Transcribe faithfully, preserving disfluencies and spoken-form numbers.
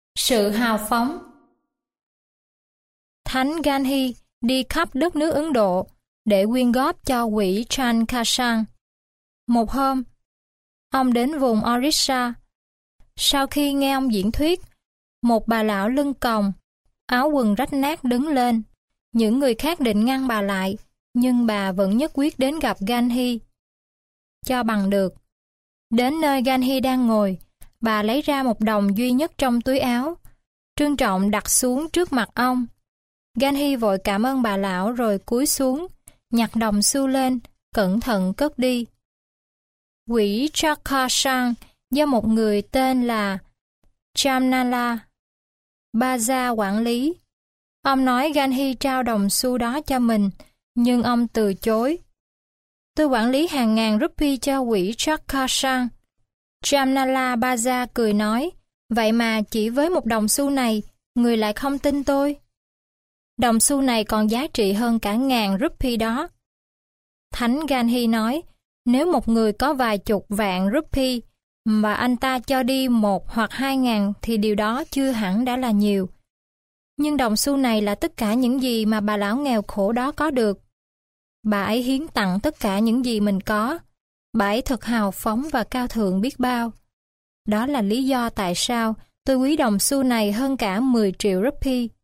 Sự hào phóng. Thánh Gandhi đi khắp đất nước Ấn Độ để quyên góp cho quỹ Chankasang. Một hôm, ông đến vùng Orissa. Sau khi nghe ông diễn thuyết, một bà lão lưng còng, áo quần rách nát đứng lên. Những người khác định ngăn bà lại, nhưng bà vẫn nhất quyết đến gặp Gandhi. Cho bằng được. Đến nơi Gandhi đang ngồi, bà lấy ra một đồng duy nhất trong túi áo, trân trọng đặt xuống trước mặt ông. Gandhi vội cảm ơn bà lão rồi cúi xuống, nhặt đồng xu lên, cẩn thận cất đi. Quỹ Chankasang do một người tên là Jamnala Baza quản lý. Ông nói Gandhi trao đồng xu đó cho mình, nhưng ông từ chối. Tôi quản lý hàng ngàn rupee cho quỹ Chankasang. Jamnala Baza cười nói, vậy mà chỉ với một đồng xu này, người lại không tin tôi. Đồng xu này còn giá trị hơn cả ngàn rupee đó. Thánh Gandhi nói, nếu một người có vài chục vạn rupee mà anh ta cho đi một hoặc hai ngàn thì điều đó chưa hẳn đã là nhiều. Nhưng đồng xu này là tất cả những gì mà bà lão nghèo khổ đó có được. Bà ấy hiến tặng tất cả những gì mình có. Bà ấy thật hào phóng và cao thượng biết bao. Đó là lý do tại sao tôi quý đồng xu này hơn cả mười triệu rupee.